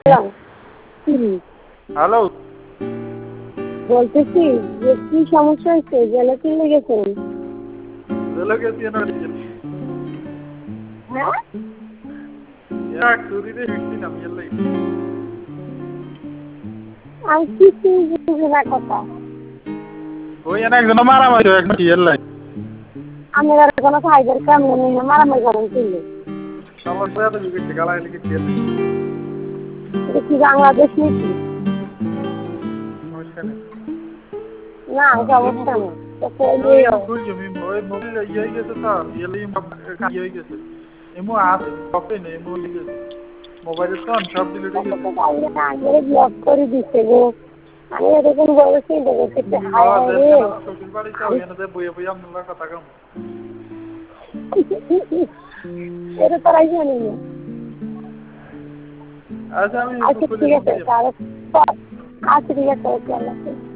Hello, বলতেছি যে কি সমস্যা হয়েছে, জেলে চলে গেছেন? জেলে গেছি না হ্যাঁ, এক চুরিতে ফিরছি না বিয়ের আমি কিছুই বুঝি না কথা। ওই একজন মারামারি এক বিয়ের লাই আমি আর কোনো ফাইদার কাম নেই না, মারামারি করেন চললে। আমার সাথে বিগড়ছে গালা লিখে খেয়ে এটা কি বাংলাদেশ নাকি? সমস্যা নেই। না, সমস্যা নেই। তো কইলেও ওই মোবাইল ইয়ে গেছে তো ইয়ে ইয়ে গেছে এমু আছে কপি নেই এমু গেছে মোবাইলে তো সব ডিলিট হয়ে গেছে আগে ব্লক করে দিচ্ছে গো। আমি এরকম বলেছি দেখতে হায় হায় রে। শ্বশুর বাড়িতে ওখানে বইয়ে বইয়ে আপনার কথা কম এটা তারাই জানি না। আচ্ছা আমি আচ্ছা ঠিক আছে, আচ্ছা ঠিক আছে, ওকে আল্লাহ হাফেজ।